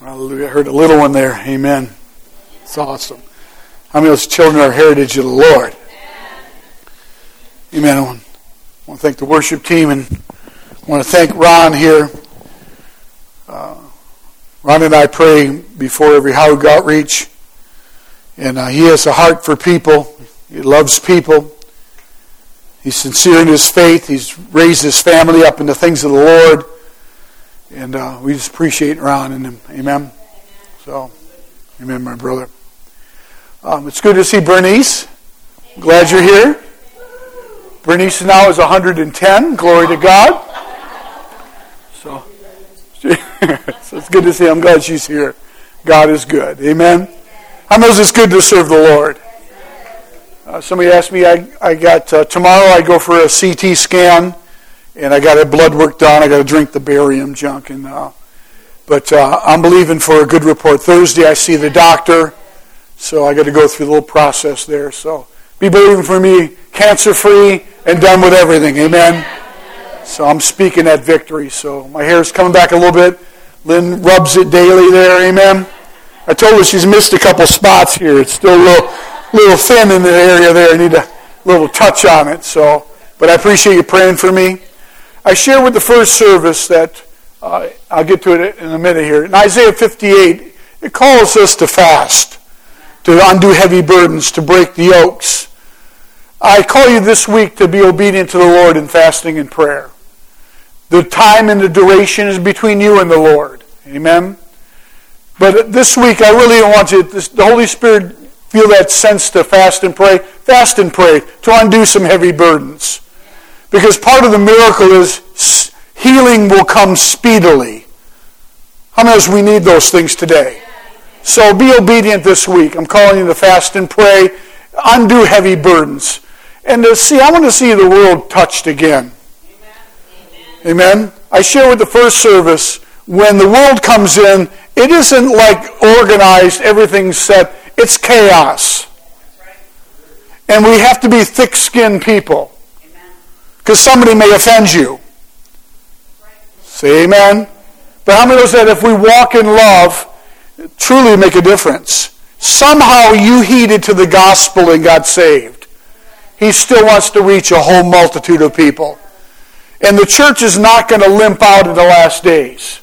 Hallelujah. I heard a little one there. Amen. It's awesome. How many of those children are heritage of the Lord? Amen. I want to thank the worship team, and I want to thank Ron here. Ron and I pray before every Howard outreach, and he has a heart for people. He loves people. He's sincere in his faith. He's raised his family up in the things of the Lord. And we just appreciate Ron and him. Amen. So, amen, my brother. It's good to see Bernice. Glad you're here. Bernice now is 110. Glory to God. So it's good to see. I'm glad she's here. God is good. Amen. How knows it's good to serve the Lord? Somebody asked me, I got tomorrow I go for a CT scan, and I got a blood work done. I got to drink the barium junk, but I'm believing for a good report. Thursday I see the doctor, so I got to go through the little process there. So be believing for me, cancer-free and done with everything. Amen. So I'm speaking that victory. So my hair's coming back a little bit. Lynn rubs it daily there. Amen. I told her she's missed a couple spots here. It's still a little thin in the area there. I need a little touch on it. So, but I appreciate you praying for me. I share with the first service that, I'll get to it in a minute here. In Isaiah 58, it calls us to fast, to undo heavy burdens, to break the yokes. I call you this week to be obedient to the Lord in fasting and prayer. The time and the duration is between you and the Lord. Amen? But this week, I really want you, the Holy Spirit, feel that sense to fast and pray. Fast and pray to undo some heavy burdens. Because part of the miracle is healing will come speedily. How many of us we need those things today? So be obedient this week. I'm calling you to fast and pray. Undo heavy burdens. And I want to see the world touched again. Amen. I share with the first service, when the world comes in, it isn't like organized, everything's set. It's chaos. And we have to be thick-skinned people. Because somebody may offend you. Say amen. But how many knows that if we walk in love, truly make a difference? Somehow you heeded to the gospel and got saved. He still wants to reach a whole multitude of people. And the church is not going to limp out in the last days.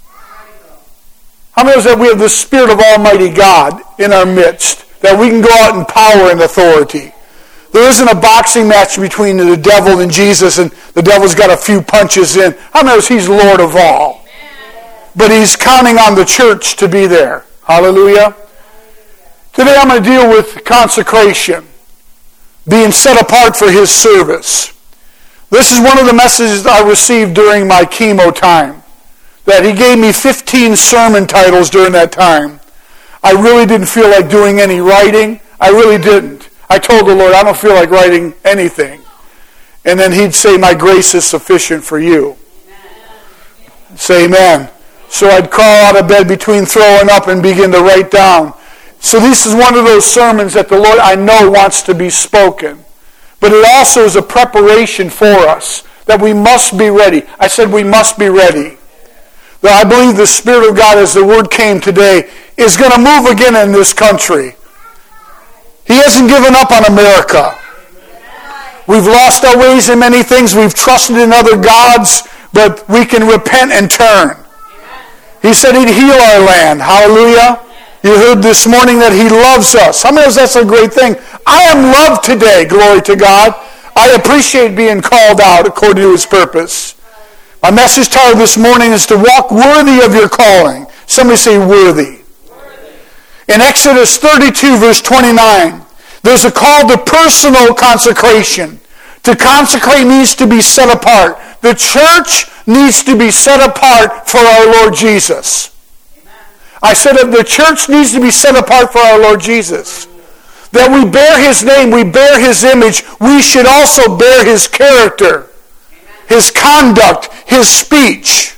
How many knows that we have the Spirit of Almighty God in our midst, that we can go out in power and authority? There isn't a boxing match between the devil and Jesus, and the devil's got a few punches in. How many knows he's Lord of all? But he's counting on the church to be there. Hallelujah. Today I'm going to deal with consecration, being set apart for his service. This is one of the messages I received during my chemo time, that he gave me 15 sermon titles during that time. I really didn't feel like doing any writing. I really didn't. I told the Lord, I don't feel like writing anything. And then he'd say, my grace is sufficient for you. Amen. Say amen. So I'd crawl out of bed between throwing up and begin to write down. So this is one of those sermons that the Lord, I know, wants to be spoken. But it also is a preparation for us, that we must be ready. I said we must be ready. That I believe the Spirit of God, as the word came today, is going to move again in this country. He hasn't given up on America. We've lost our ways in many things. We've trusted in other gods, but we can repent and turn. He said he'd heal our land. Hallelujah. You heard this morning that he loves us. How many of us, that's a great thing? I am loved today, glory to God. I appreciate being called out according to his purpose. My message title this morning is to walk worthy of your calling. Somebody say worthy. In Exodus 32, verse 29, there's a call to personal consecration. To consecrate means to be set apart. The church needs to be set apart for our Lord Jesus. Amen. I said that the church needs to be set apart for our Lord Jesus. That we bear his name, we bear his image, we should also bear his character, his conduct, his speech.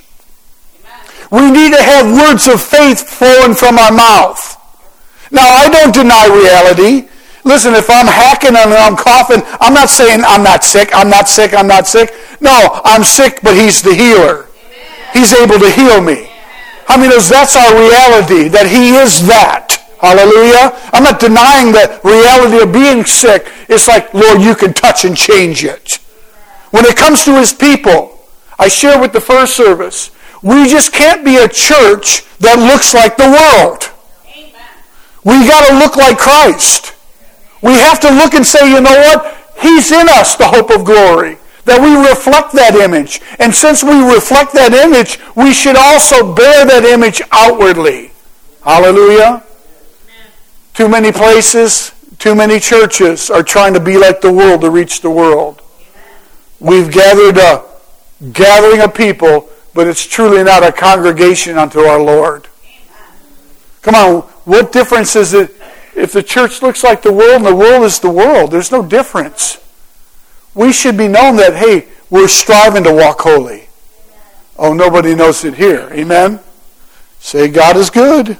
We need to have words of faith flowing from our mouth. Now, I don't deny reality. Listen, if I'm hacking and I'm coughing, I'm not saying I'm not sick, I'm not sick, I'm not sick. No, I'm sick, but he's the healer. He's able to heal me. How many knows that's our reality, that He is that? Hallelujah. I'm not denying the reality of being sick. It's like, Lord, you can touch and change it. When it comes to His people, I share with the first service, we just can't be a church that looks like the world. We got to look like Christ. We have to look and say, you know what? He's in us, the hope of glory. That we reflect that image. And since we reflect that image, we should also bear that image outwardly. Hallelujah. Too many places, too many churches are trying to be like the world to reach the world. We've gathered a gathering of people, but it's truly not a congregation unto our Lord. Come on, what difference is it if the church looks like the world and the world is the world? There's no difference. We should be known that, hey, we're striving to walk holy. Oh, nobody knows it here. Amen? Say, God is good.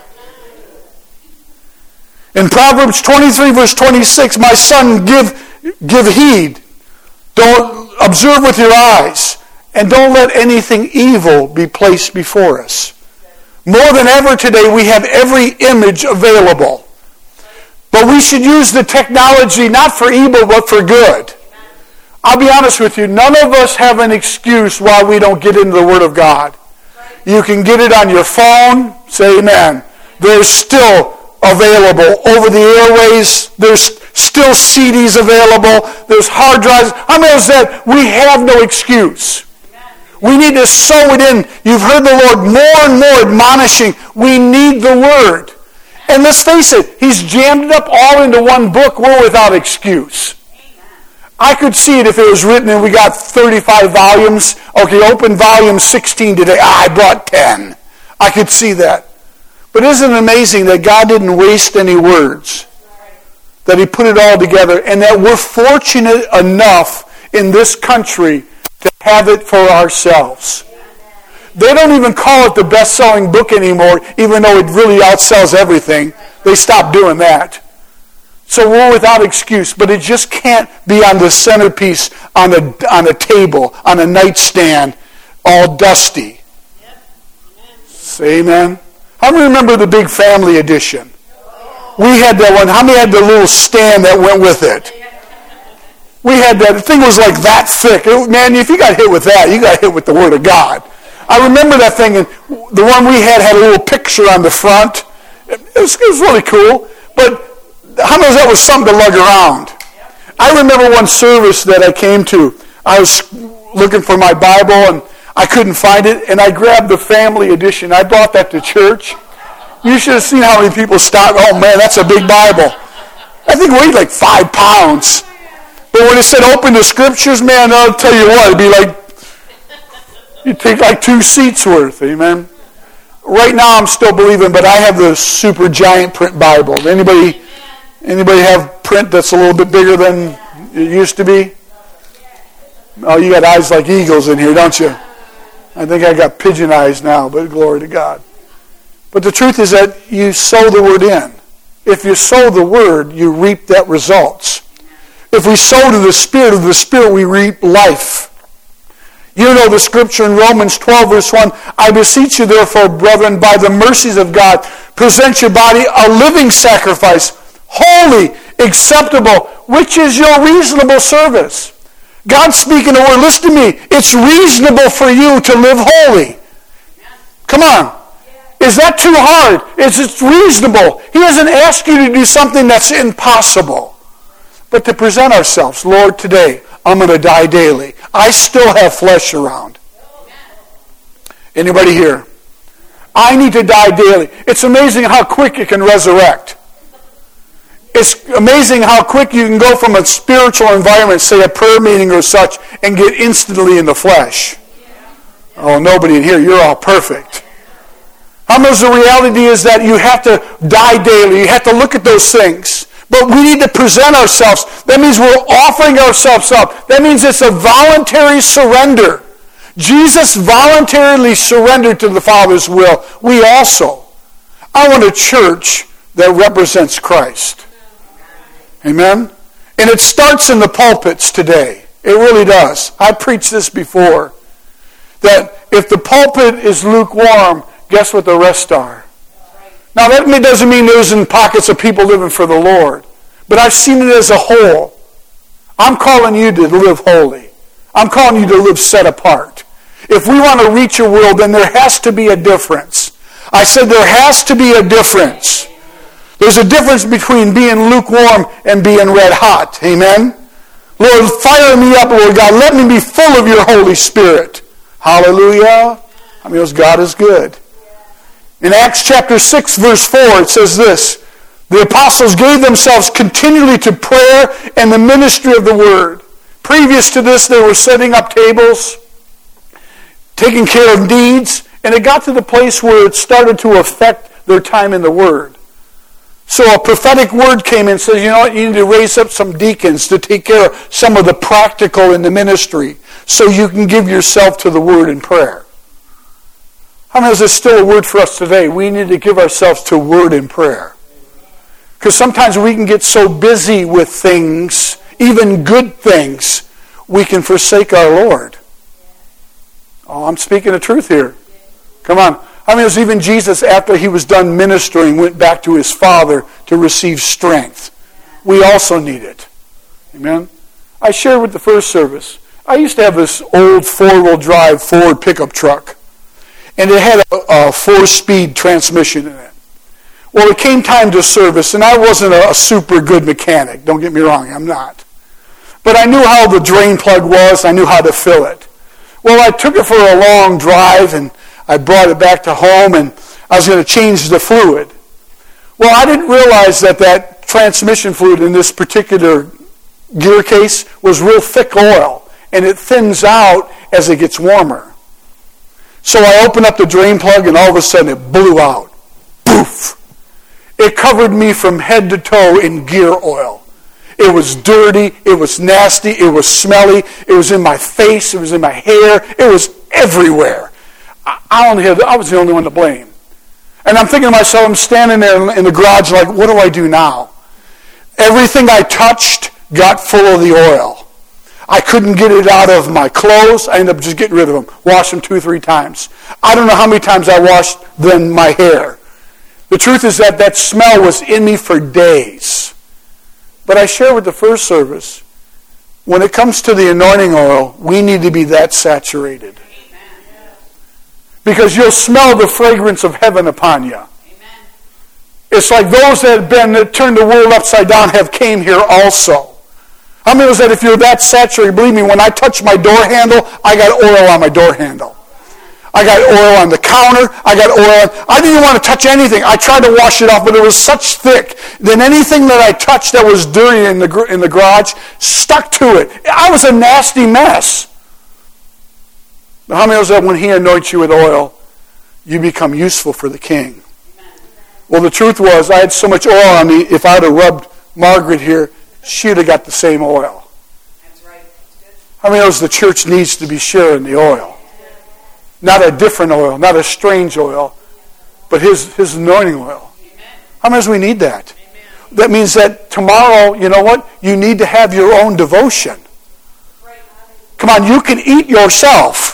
In Proverbs 23, verse 26, my son, give heed. Don't observe with your eyes. And don't let anything evil be placed before us. More than ever today, we have every image available. But we should use the technology not for evil, but for good. I'll be honest with you, none of us have an excuse why we don't get into the Word of God. You can get it on your phone. Say amen. There's still available over the airways. There's still CDs available. There's hard drives. How many of that we have no excuse? We need to sow it in. You've heard the Lord more and more admonishing. We need the Word. And let's face it, He's jammed it up all into one book. We're without excuse. I could see it if it was written and we got 35 volumes. Okay, open volume 16 today. I brought 10. I could see that. But isn't it amazing that God didn't waste any words? That He put it all together, and that we're fortunate enough in this country to have it for ourselves. They don't even call it the best-selling book anymore, even though it really outsells everything. They stopped doing that. So we're without excuse, but it just can't be on the centerpiece, on a table, on a nightstand, all dusty. Say amen. How many remember the big family edition? We had that one. How many had the little stand that went with it? We had that. The thing was like that thick. Man, if you got hit with that, you got hit with the Word of God. I remember that thing, and the one we had a little picture on the front. It was really cool, but how many of that was something to lug around? I remember one service that I came to. I was looking for my Bible, and I couldn't find it, and I grabbed the family edition. I brought that to church. You should have seen how many people stopped. Oh, man, that's a big Bible. I think it weighed like 5 pounds. But when it said open the Scriptures, man, I'll tell you what, it'd be like, you'd take like 2 seats worth. Amen. Right now I'm still believing, but I have the super giant print Bible. Anybody have print that's a little bit bigger than it used to be? Oh, you got eyes like eagles in here, don't you? I think I got pigeon eyes now, but glory to God. But the truth is that you sow the Word in. If you sow the Word, you reap that results. If we sow to the Spirit, of the Spirit we reap life. You know the Scripture in Romans 12, verse 1. I beseech you, therefore, brethren, by the mercies of God, present your body a living sacrifice, holy, acceptable, which is your reasonable service. God's speaking the word. Listen to me. It's reasonable for you to live holy. Come on. Is that too hard? Is it reasonable? He doesn't ask you to do something that's impossible. But to present ourselves, Lord, today, I'm going to die daily. I still have flesh around. Anybody here? I need to die daily. It's amazing how quick it can resurrect. It's amazing how quick you can go from a spiritual environment, say a prayer meeting or such, and get instantly in the flesh. Oh, nobody in here. You're all perfect. How much the reality is that you have to die daily. You have to look at those things. But we need to present ourselves. That means we're offering ourselves up. That means it's a voluntary surrender. Jesus voluntarily surrendered to the Father's will. We also. I want a church that represents Christ. Amen? And it starts in the pulpits today. It really does. I preached this before. That if the pulpit is lukewarm, guess what the rest are? Now that doesn't mean there isn't pockets of people living for the Lord. But I've seen it as a whole. I'm calling you to live holy. I'm calling you to live set apart. If we want to reach a world, then there has to be a difference. I said there has to be a difference. There's a difference between being lukewarm and being red hot. Amen? Lord, fire me up, Lord God. Let me be full of your Holy Spirit. Hallelujah. I mean, God is good. In Acts chapter 6, verse 4, it says this: the apostles gave themselves continually to prayer and the ministry of the word. Previous to this, they were setting up tables, taking care of needs, and it got to the place where it started to affect their time in the word. So a prophetic word came in and says, you know what, you need to raise up some deacons to take care of some of the practical in the ministry so you can give yourself to the word and prayer. How many is this still a word for us today? We need to give ourselves to word and prayer. Because sometimes we can get so busy with things, even good things, we can forsake our Lord. Oh, I'm speaking the truth here. Come on. I mean, it was even Jesus, after he was done ministering, went back to his Father to receive strength. We also need it. Amen? I shared with the first service. I used to have this old four-wheel drive Ford pickup truck. And it had a 4-speed transmission in it. Well, it came time to service, and I wasn't a super good mechanic. Don't get me wrong, I'm not. But I knew how the drain plug was. I knew how to fill it. Well, I took it for a long drive, and I brought it back to home, and I was going to change the fluid. Well, I didn't realize that transmission fluid in this particular gear case was real thick oil, and it thins out as it gets warmer. So I opened up the drain plug, and all of a sudden it blew out. Poof! It covered me from head to toe in gear oil. It was dirty, it was nasty, it was smelly, it was in my face, it was in my hair, it was everywhere. I was the only one to blame. And I'm thinking to myself, I'm standing there in the garage like, what do I do now? Everything I touched got full of the oil. I couldn't get it out of my clothes. I ended up just getting rid of them. Washed them 2-3 times. I don't know how many times I washed then my hair. The truth is that smell was in me for days. But I share with the first service, when it comes to the anointing oil, we need to be that saturated. Because you'll smell the fragrance of heaven upon you. It's like those that turned the world upside down have came here also. How many knows that if you're that saturated, believe me, when I touch my door handle, I got oil on my door handle. I got oil on the counter. I didn't even want to touch anything. I tried to wash it off, but it was such thick that anything that I touched that was dirty in the garage stuck to it. I was a nasty mess. But how many knows that when he anoints you with oil, you become useful for the king? Well, the truth was, I had so much oil on me, if I would have rubbed Margaret here, she would have got the same oil. That's right. That's good. How many knows the church needs to be sharing the oil? Not a different oil, not a strange oil, but his anointing oil. How many knows we need that? That means that tomorrow, you know what? You need to have your own devotion. Come on, you can eat yourself.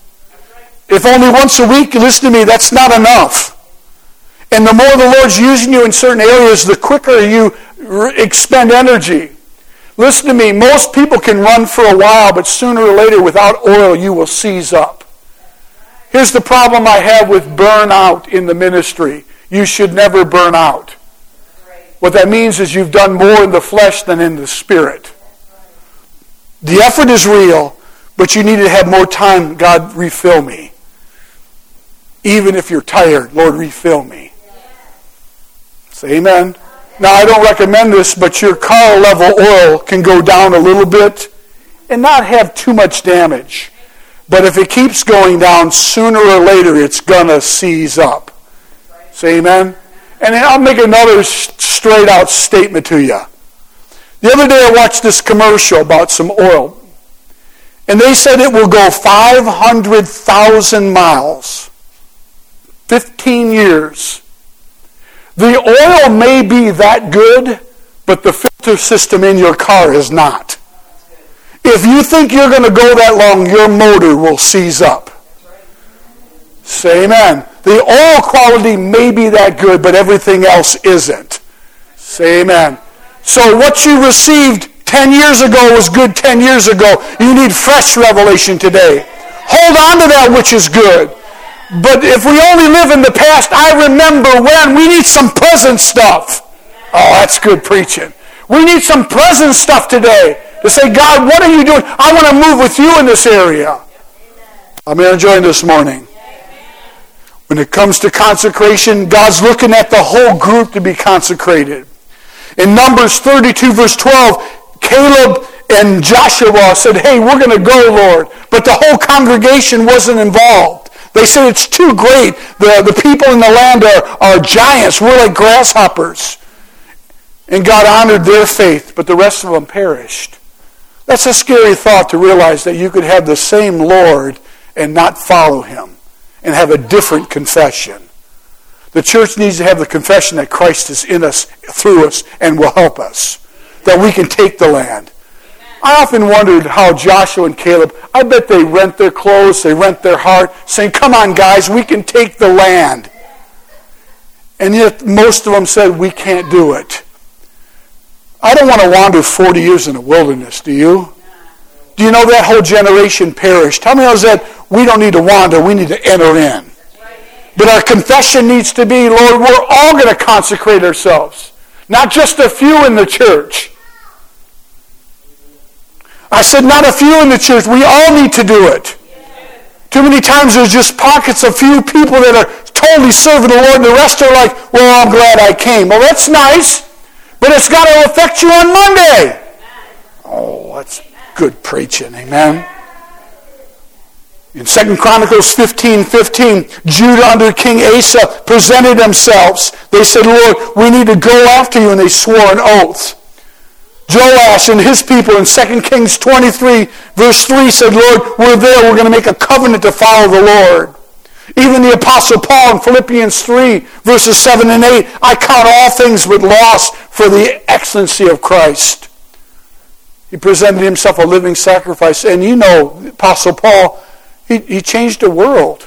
If only once a week, listen to me, that's not enough. And the more the Lord's using you in certain areas, the quicker you expend energy. Listen to me, most people can run for a while, but sooner or later, without oil, you will seize up. Here's the problem I have with burnout in the ministry. You should never burn out. What that means is you've done more in the flesh than in the spirit. The effort is real, but you need to have more time. God, refill me. Even if you're tired, Lord, refill me. Say amen. Now, I don't recommend this, but your car level oil can go down a little bit and not have too much damage. But if it keeps going down, sooner or later, it's going to seize up. Say amen. And I'll make another straight out statement to you. The other day I watched this commercial about some oil. And they said it will go 500,000 miles. 15 years. The oil may be that good, but the filter system in your car is not. If you think you're going to go that long, your motor will seize up. Say amen. The oil quality may be that good, but everything else isn't. Say amen. So what you received 10 years ago was good 10 years ago. You need fresh revelation today. Hold on to that which is good. But if we only live in the past, I remember when. We need some present stuff. Oh, that's good preaching. We need some present stuff today to say, God, what are you doing? I want to move with you in this area. I'm enjoying this morning. When it comes to consecration, God's looking at the whole group to be consecrated. In Numbers 32, verse 12, Caleb and Joshua said, hey, we're going to go, Lord. But the whole congregation wasn't involved. They said, it's too great. The people in the land are giants. We're like grasshoppers. And God honored their faith, but the rest of them perished. That's a scary thought to realize that you could have the same Lord and not follow him and have a different confession. The church needs to have the confession that Christ is in us, through us, and will help us, that we can take the land. I often wondered how Joshua and Caleb, I bet they rent their clothes, they rent their heart, saying, come on guys, we can take the land. And yet most of them said, we can't do it. I don't want to wander 40 years in the wilderness, do you? Do you know that whole generation perished? How many knows that we don't need to wander, we need to enter in? But our confession needs to be, Lord, we're all going to consecrate ourselves. Not just a few in the church. I said not a few in the church. We all need to do it. Too many times there's just pockets of few people that are totally serving the Lord, and the rest are like, well, I'm glad I came. Well, that's nice, but it's got to affect you on Monday. Oh, that's good preaching. Amen. In 2 Chronicles 15:15, Judah under King Asa presented themselves. They said, Lord, we need to go after you, and they swore an oath. Joash and his people in 2 Kings 23, verse 3 said, Lord, we're there. We're going to make a covenant to follow the Lord. Even the Apostle Paul in Philippians 3, verses 7 and 8, I count all things but loss for the excellency of Christ. He presented himself a living sacrifice. And you know, Apostle Paul, he changed the world.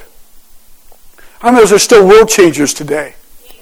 I know there's still world changers today.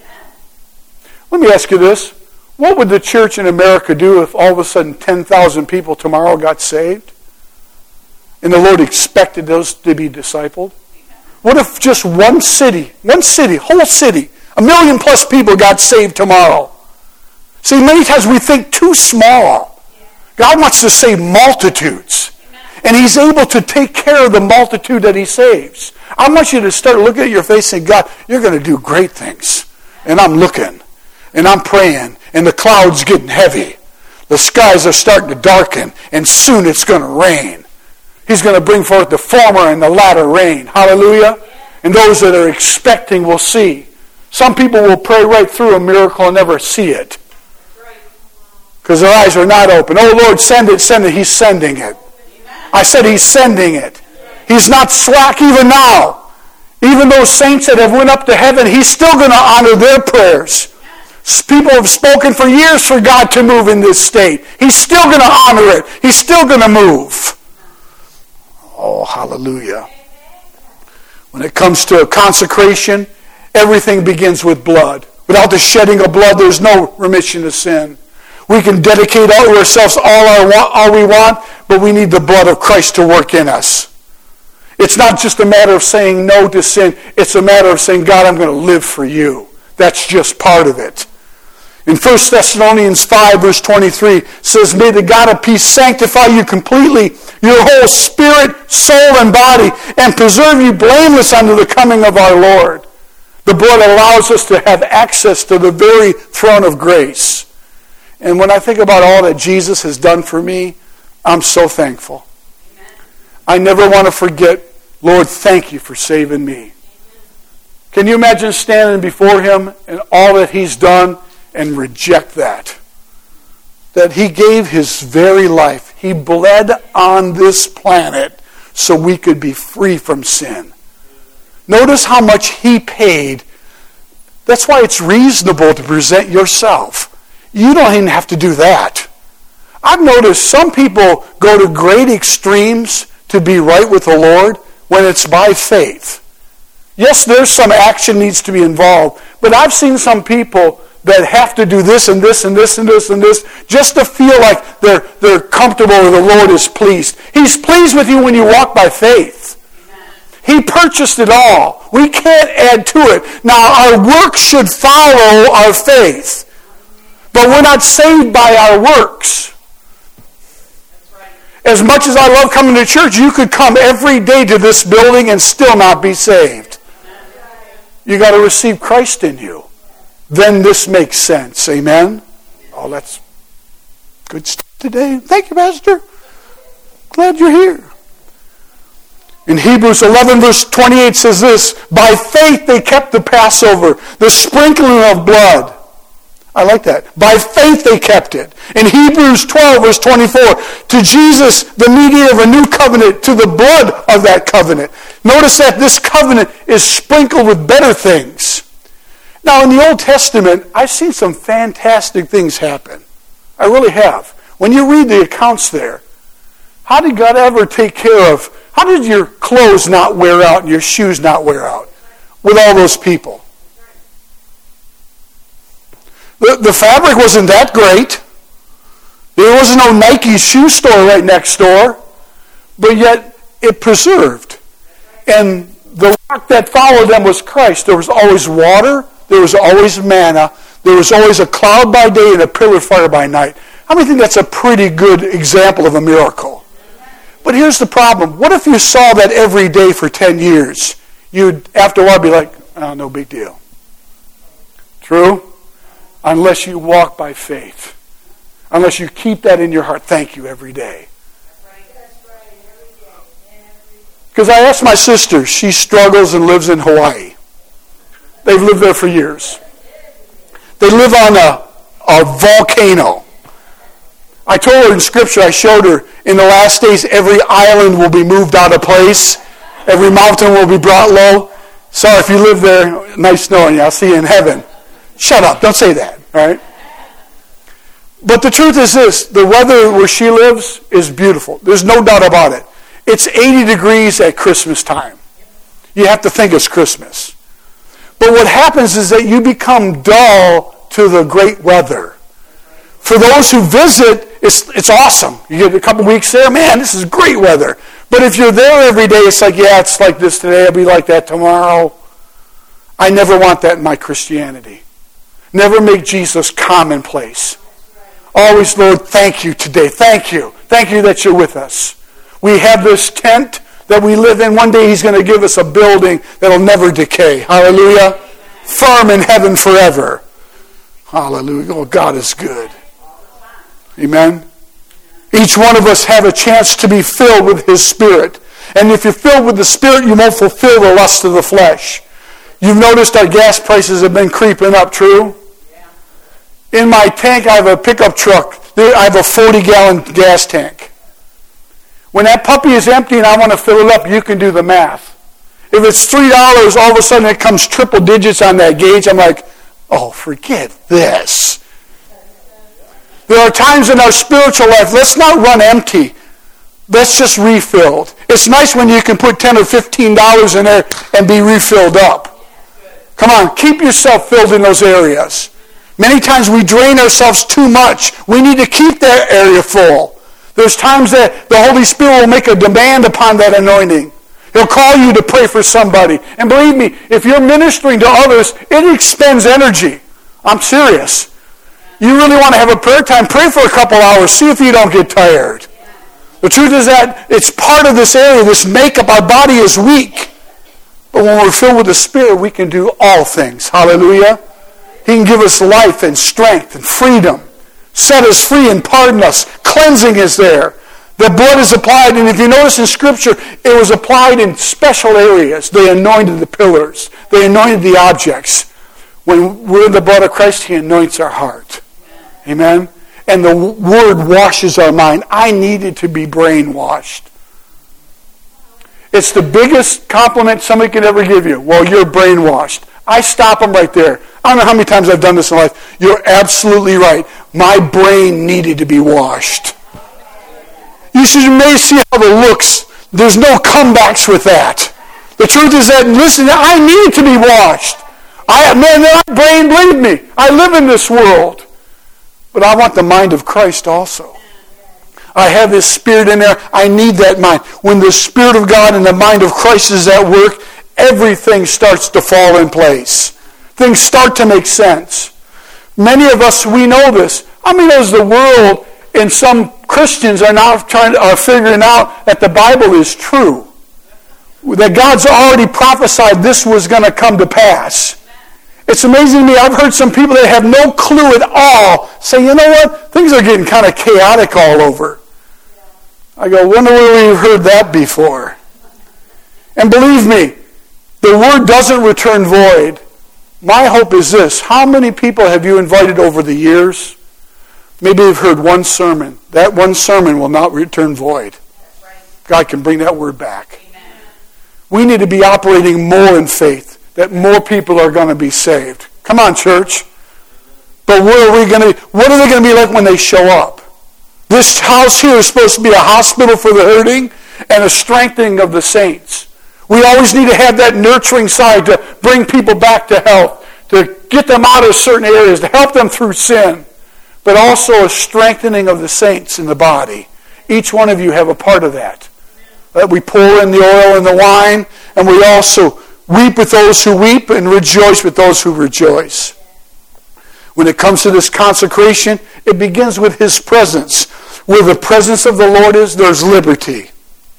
Let me ask you this. What would the church in America do if all of a sudden 10,000 people tomorrow got saved? And the Lord expected those to be discipled? What if just one city, whole city, 1 million plus people got saved tomorrow? See, many times we think too small. God wants to save multitudes. And he's able to take care of the multitude that he saves. I want you to start looking at your face and say, God, you're going to do great things. And I'm looking. And I'm praying. And the clouds getting heavy. The skies are starting to darken. And soon it's going to rain. He's going to bring forth the former and the latter rain. Hallelujah. And those that are expecting will see. Some people will pray right through a miracle and never see it. Because their eyes are not open. Oh Lord, send it, send it. He's sending it. I said he's sending it. He's not slack even now. Even those saints that have went up to heaven, he's still going to honor their prayers. People have spoken for years for God to move in this state. He's still going to honor it. He's still going to move. Oh, hallelujah. When it comes to consecration, everything begins with blood. Without the shedding of blood, there's no remission of sin. We can dedicate ourselves all we want, but we need the blood of Christ to work in us. It's not just a matter of saying no to sin. It's a matter of saying, God, I'm going to live for you. That's just part of it. In 1 Thessalonians 5, verse 23, says, may the God of peace sanctify you completely, your whole spirit, soul, and body, and preserve you blameless unto the coming of our Lord. The blood allows us to have access to the very throne of grace. And when I think about all that Jesus has done for me, I'm so thankful. Amen. I never want to forget, Lord, thank you for saving me. Amen. Can you imagine standing before him and all that he's done and reject that? That he gave his very life. He bled on this planet so we could be free from sin. Notice how much he paid. That's why it's reasonable to present yourself. You don't even have to do that. I've noticed some people go to great extremes to be right with the Lord when it's by faith. Yes, there's some action needs to be involved, but I've seen some people that have to do this and this and this and this and this just to feel like they're comfortable or the Lord is pleased. He's pleased with you when you walk by faith. He purchased it all. We can't add to it. Now, our works should follow our faith. But we're not saved by our works. As much as I love coming to church, you could come every day to this building and still not be saved. You got to receive Christ in you. Then this makes sense. Amen? Oh, that's good stuff today. Thank you, Pastor. Glad you're here. In Hebrews 11 verse 28 says this, by faith they kept the Passover, the sprinkling of blood. I like that. By faith they kept it. In Hebrews 12 verse 24, to Jesus, the mediator of a new covenant, to the blood of that covenant. Notice that this covenant is sprinkled with better things. Now in the Old Testament, I've seen some fantastic things happen. I really have. When you read the accounts there, how did God ever take care of, how did your clothes not wear out and your shoes not wear out with all those people? The fabric wasn't that great. There was no Nike shoe store right next door. But yet it preserved. And the rock that followed them was Christ. There was always water. There was always manna. There was always a cloud by day and a pillar of fire by night. How many think that's a pretty good example of a miracle? But here's the problem. What if you saw that every day for 10 years? You'd, after a while, be like, oh, no big deal. True? Unless you walk by faith. Unless you keep that in your heart. Thank you every day. Because I asked my sister, she struggles and lives in Hawaii. They've lived there for years. They live on a volcano. I told her in Scripture, I showed her, in the last days, every island will be moved out of place. Every mountain will be brought low. Sorry if you live there, nice knowing you. I'll see you in heaven. Shut up, don't say that, all right? But the truth is this, the weather where she lives is beautiful. There's no doubt about it. It's 80 degrees at Christmas time. You have to think it's Christmas. But what happens is that you become dull to the great weather. For those who visit, it's awesome. You get a couple weeks there, man, this is great weather. But if you're there every day, it's like, yeah, it's like this today, it'll be like that tomorrow. I never want that in my Christianity. Never make Jesus commonplace. Always, Lord, thank you today. Thank you. Thank you that you're with us. We have this tent that we live in. One day he's going to give us a building that'll never decay. Hallelujah. Firm in heaven forever. Hallelujah. Oh, God is good. Amen. Each one of us have a chance to be filled with His Spirit. And if you're filled with the Spirit, you won't fulfill the lust of the flesh. You've noticed our gas prices have been creeping up, true? In my tank, I have a pickup truck. I have a 40-gallon gas tank. When that puppy is empty and I want to fill it up, you can do the math. If it's $3, all of a sudden it comes triple digits on that gauge. I'm like, oh, forget this. There are times in our spiritual life, let's not run empty. Let's just refill. It's nice when you can put $10 or $15 in there and be refilled up. Come on, keep yourself filled in those areas. Many times we drain ourselves too much. We need to keep that area full. There's times that the Holy Spirit will make a demand upon that anointing. He'll call you to pray for somebody. And believe me, if you're ministering to others, it expends energy. I'm serious. You really want to have a prayer time, pray for a couple hours, see if you don't get tired. The truth is that it's part of this area, this makeup. Our body is weak. But when we're filled with the Spirit, we can do all things. Hallelujah. He can give us life and strength and freedom. Set us free and pardon us. Cleansing is there. The blood is applied. And if you notice in Scripture, it was applied in special areas. They anointed the pillars. They anointed the objects. When we're in the blood of Christ, He anoints our heart. Amen? And the Word washes our mind. I needed to be brainwashed. It's the biggest compliment somebody can ever give you. Well, you're brainwashed. I stop them right there. I don't know how many times I've done this in life. You're absolutely right. My brain needed to be washed. You may see how it looks. There's no comebacks with that. The truth is that, listen, I need to be washed. Believe me, I live in this world. But I want the mind of Christ also. I have His Spirit in there. I need that mind. When the Spirit of God and the mind of Christ is at work, everything starts to fall in place. Things start to make sense. Many of us, we know this. How many knows the world and some Christians are now figuring out that the Bible is true? That God's already prophesied this was going to come to pass. It's amazing to me. I've heard some people that have no clue at all say, you know what? Things are getting kind of chaotic all over. I go, wonder where we've heard that before. And believe me, the word doesn't return void. My hope is this. How many people have you invited over the years? Maybe you've heard one sermon. That one sermon will not return void. God can bring that word back. We need to be operating more in faith, that more people are going to be saved. Come on, church. But what are they going to be like when they show up? This house here is supposed to be a hospital for the hurting and a strengthening of the saints. We always need to have that nurturing side to bring people back to health, to get them out of certain areas, to help them through sin, but also a strengthening of the saints in the body. Each one of you have a part of that. That we pour in the oil and the wine, and we also weep with those who weep and rejoice with those who rejoice. When it comes to this consecration, it begins with His presence. Where the presence of the Lord is, there's liberty.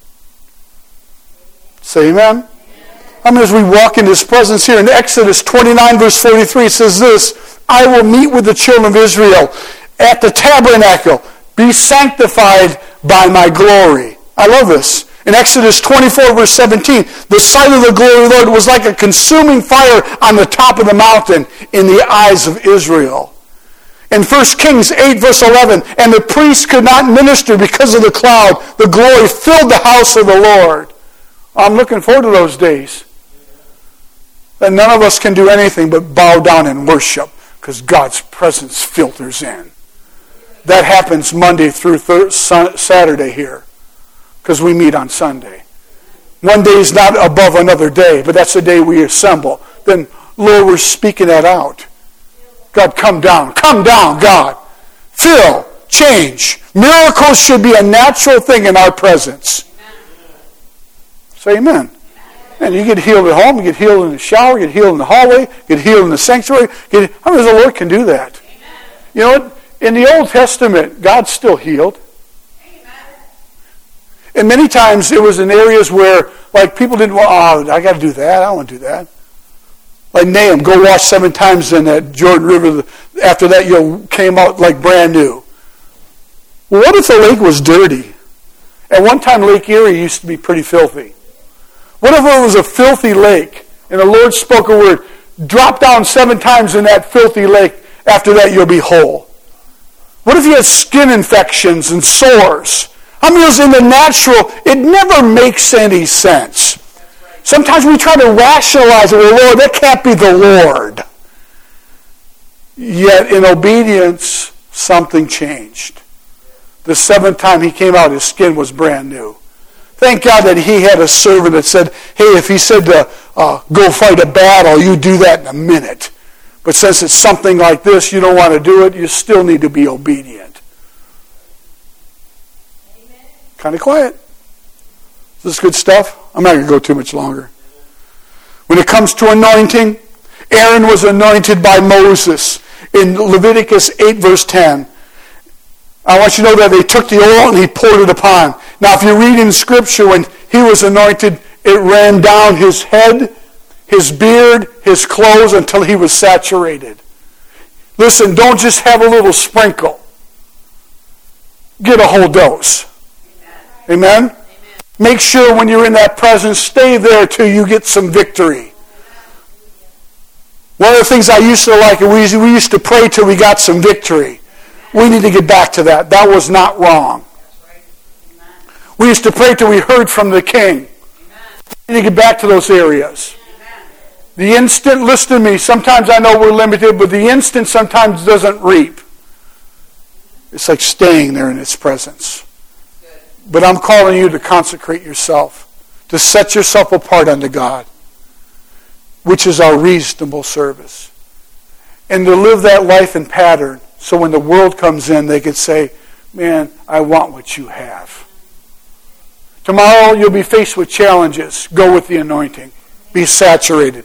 Say amen? I mean, as we walk in His presence here in Exodus 29 verse 43, it says this, I will meet with the children of Israel at the tabernacle. Be sanctified by my glory. I love this. In Exodus 24 verse 17, the sight of the glory of the Lord was like a consuming fire on the top of the mountain in the eyes of Israel. In 1 Kings 8 verse 11, and the priests could not minister because of the cloud. The glory filled the house of the Lord. I'm looking forward to those days. And none of us can do anything but bow down and worship because God's presence filters in. That happens Monday through Saturday here because we meet on Sunday. One day is not above another day, but that's the day we assemble. Then, Lord, we're speaking that out. God, come down, God. Fill, change. Miracles should be a natural thing in our presence. Say amen. And you get healed at home, you get healed in the shower, you get healed in the hallway, you get healed in the sanctuary. How many of the Lord can do that? You know what? In the Old Testament, God still healed. And many times it was in areas where like people didn't want, I got to do that. I don't want to do that. Like Nahum, go wash 7 times in that Jordan River. After that, you came out like brand new. Well, what if the lake was dirty? At one time, Lake Erie used to be pretty filthy. What if it was a filthy lake and the Lord spoke a word, drop down 7 times in that filthy lake, after that you'll be whole? What if you had skin infections and sores? I mean, in the natural, it never makes any sense. Sometimes we try to rationalize it. Well, Lord, that can't be the Lord. Yet in obedience, something changed. The 7th time he came out, his skin was brand new. Thank God that he had a servant that said, hey, if he said to go fight a battle, you do that in a minute. But since it's something like this, you don't want to do it, you still need to be obedient. Amen. Kind of quiet. Is this good stuff? I'm not going to go too much longer. When it comes to anointing, Aaron was anointed by Moses in Leviticus 8 verse 10. I want you to know that they took the oil and he poured it upon. Now, if you read in Scripture, when he was anointed, it ran down his head, his beard, his clothes, until he was saturated. Listen, don't just have a little sprinkle. Get a whole dose. Amen? Amen? Make sure when you're in that presence, stay there till you get some victory. One of the things I used to like, we used to pray till we got some victory. We need to get back to that. That was not wrong. We used to pray till we heard from the King. We need to get back to those areas. The instant, listen to me, sometimes I know we're limited, but the instant sometimes doesn't reap. It's like staying there in its presence. But I'm calling you to consecrate yourself, to set yourself apart unto God, which is our reasonable service. And to live that life in pattern, so when the world comes in, they can say, man, I want what you have. Tomorrow you'll be faced with challenges. Go with the anointing. Be saturated.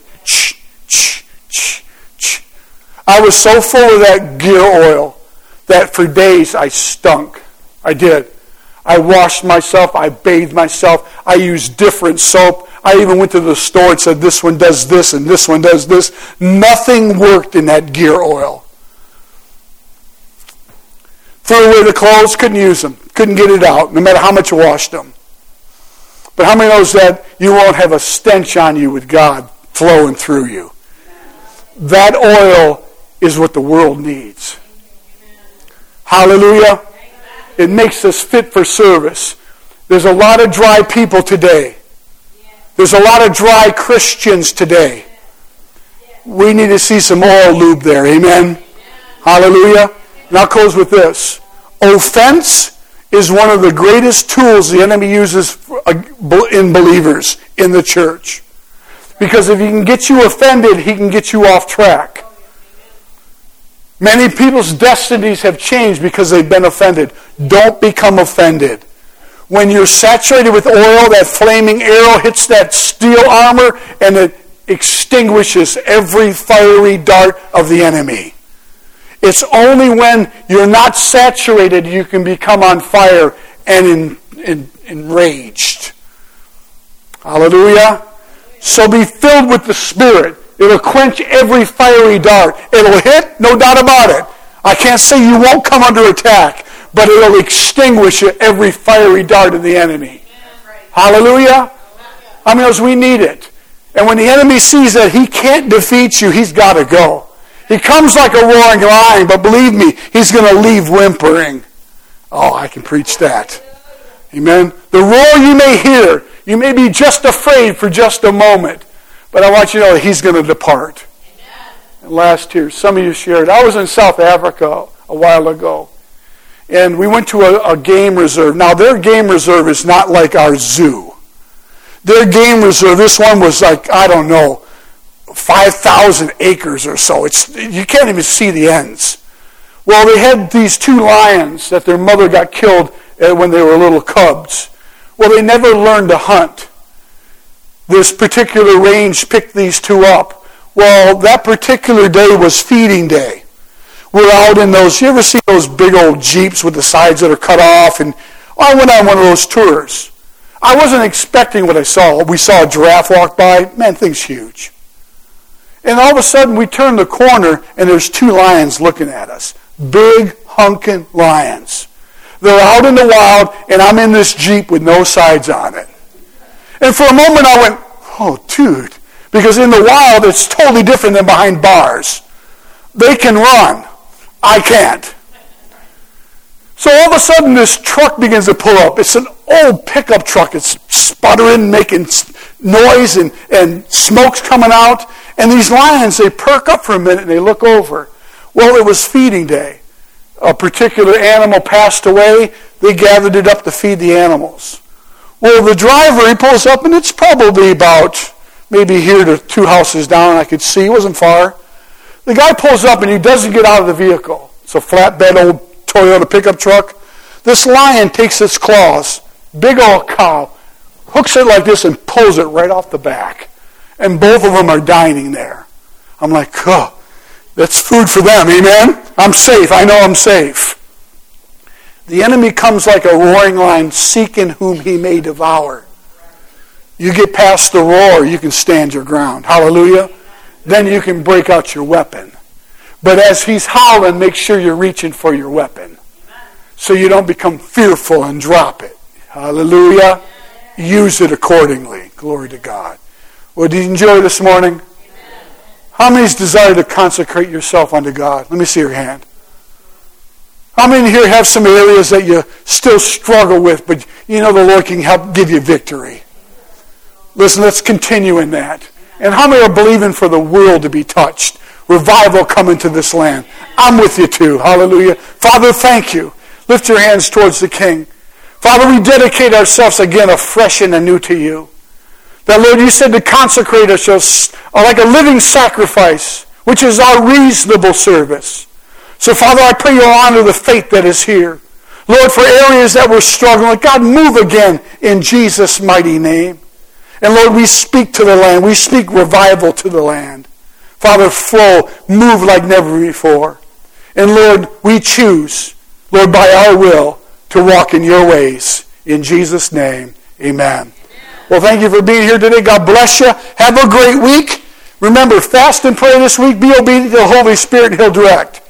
I was so full of that gear oil that for days I stunk. I did. I washed myself. I bathed myself. I used different soap. I even went to the store and said, this one does this and this one does this. Nothing worked in that gear oil. Threw away the clothes, couldn't use them. Couldn't get it out, no matter how much you washed them. But how many knows that you won't have a stench on you with God flowing through you? That oil is what the world needs. Hallelujah. It makes us fit for service. There's a lot of dry people today. There's a lot of dry Christians today. We need to see some oil lube there. Amen. Hallelujah. And I'll close with this. Offense is one of the greatest tools the enemy uses in believers in the church. Because if he can get you offended, he can get you off track. Many people's destinies have changed because they've been offended. Don't become offended. When you're saturated with oil, that flaming arrow hits that steel armor and it extinguishes every fiery dart of the enemy. It's only when you're not saturated you can become on fire and enraged. Hallelujah. So be filled with the Spirit. It'll quench every fiery dart. It'll hit, no doubt about it. I can't say you won't come under attack, but it'll extinguish every fiery dart of the enemy. Hallelujah. I mean, we need it. And when the enemy sees that he can't defeat you, he's got to go. He comes like a roaring lion, but believe me, he's going to leave whimpering. Oh, I can preach that. Amen. The roar you may hear, you may be just afraid for just a moment, but I want you to know that he's going to depart. And last year, some of you shared, I was in South Africa a while ago, and we went to a game reserve. Now, their game reserve is not like our zoo. Their game reserve, this one was like, I don't know, 5,000 acres or so. You can't even see the ends. Well, they had these two lions that their mother got killed when they were little cubs. Well, they never learned to hunt. This particular range picked these two up. Well, that particular day was feeding day. We're out in those, you ever see those big old Jeeps with the sides that are cut off? And I went on one of those tours. I wasn't expecting what I saw. We saw a giraffe walk by. Man, thing's huge. And all of a sudden, we turn the corner, and there's two lions looking at us. Big, hunking lions. They're out in the wild, and I'm in this Jeep with no sides on it. And for a moment, I went, oh, dude. Because in the wild, it's totally different than behind bars. They can run. I can't. So all of a sudden, this truck begins to pull up. It's an old pickup truck. It's sputtering, making noise, and smoke's coming out. And these lions, they perk up for a minute and they look over. Well, it was feeding day. A particular animal passed away. They gathered it up to feed the animals. Well, the driver, he pulls up, and it's probably about maybe here to 2 houses down. I could see. It wasn't far. The guy pulls up, and he doesn't get out of the vehicle. It's a flatbed old Toyota pickup truck. This lion takes its claws, big old cow, hooks it like this and pulls it right off the back. And both of them are dining there. I'm like, oh, that's food for them, amen? I'm safe. I know I'm safe. The enemy comes like a roaring lion, seeking whom he may devour. You get past the roar, you can stand your ground. Hallelujah. Then you can break out your weapon. But as he's howling, make sure you're reaching for your weapon, so you don't become fearful and drop it. Hallelujah. Use it accordingly. Glory to God. Well, did you enjoy this morning? Amen. How many's desire to consecrate yourself unto God? Let me see your hand. How many here have some areas that you still struggle with, but you know the Lord can help give you victory? Listen, let's continue in that. And how many are believing for the world to be touched? Revival coming to this land. I'm with you too. Hallelujah. Father, thank you. Lift your hands towards the King. Father, we dedicate ourselves again afresh and anew to you. That, Lord, you said to consecrate us like a living sacrifice, which is our reasonable service. So, Father, I pray you'll honor the faith that is here. Lord, for areas that we're struggling, God, move again in Jesus' mighty name. And Lord, we speak to the land. We speak revival to the land. Father, flow, move like never before. And Lord, we choose, Lord, by our will, to walk in your ways. In Jesus' name, amen. Well, thank you for being here today. God bless you. Have a great week. Remember, fast and pray this week. Be obedient to the Holy Spirit, and He'll direct.